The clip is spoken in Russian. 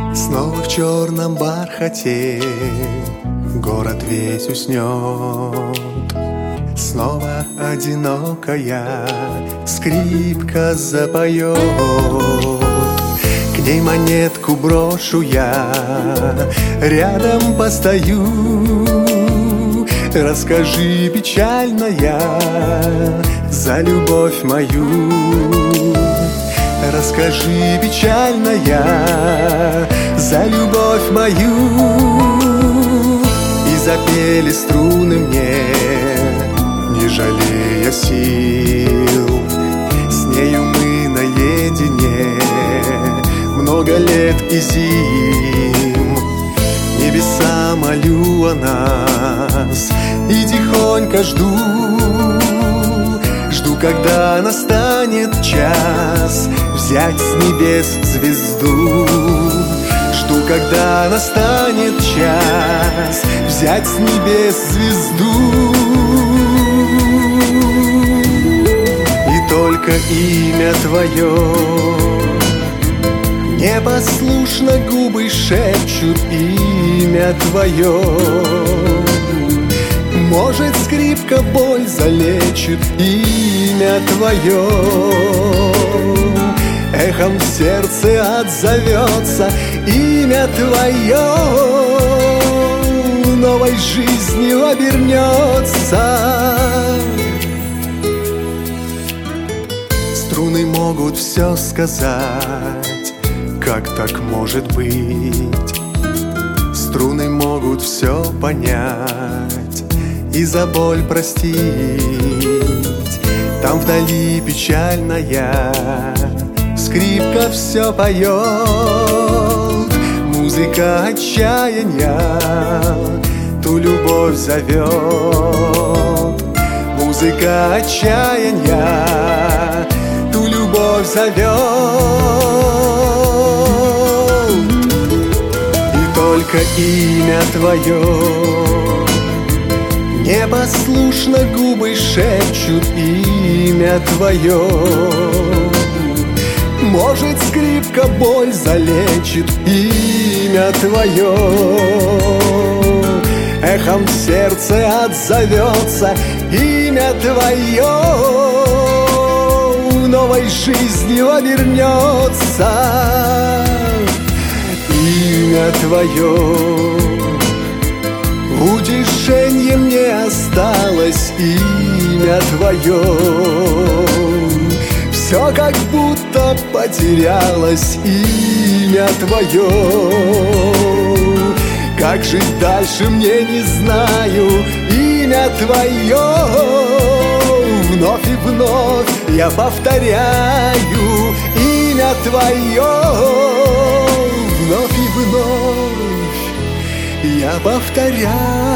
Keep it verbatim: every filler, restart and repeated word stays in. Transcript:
Снова в черном бархате город весь уснет. Снова одинокая скрипка запоет. К ней монетку брошу я, рядом постою. Расскажи, печальная, за любовь мою. Расскажи, печальная, за любовь мою. И запели струны мне, не жалея сил. С нею мы наедине много лет и зим. Небеса молю о нас и тихонько жду. Жду, когда настанет час взять с небес звезду. Жду, когда настанет час взять с небес звезду. И только имя твое непослушно губы шепчут, имя твое. Может, скрипка боль залечит, имя твое. Эхом в сердце отзовется имя твое. Новой жизнью обернется. Струны могут все сказать, как так может быть? Струны могут все понять и за боль простить. Там вдали печальная скрипка все поет. Музыка отчаяния ту любовь зовет. Музыка отчаяния ту любовь зовет. Только имя твое непослушно губы шепчут, имя твое. Может, скрипка боль залечит, имя твое. Эхом в сердце отзовется имя твое. Новой жизнью обернется. Имя твое утешенье мне осталось, имя твое. Все как будто потерялось, имя твое. Как жить дальше мне не знаю, имя твое. Вновь и вновь я повторяю имя твое. Вновь и вновь я повторяю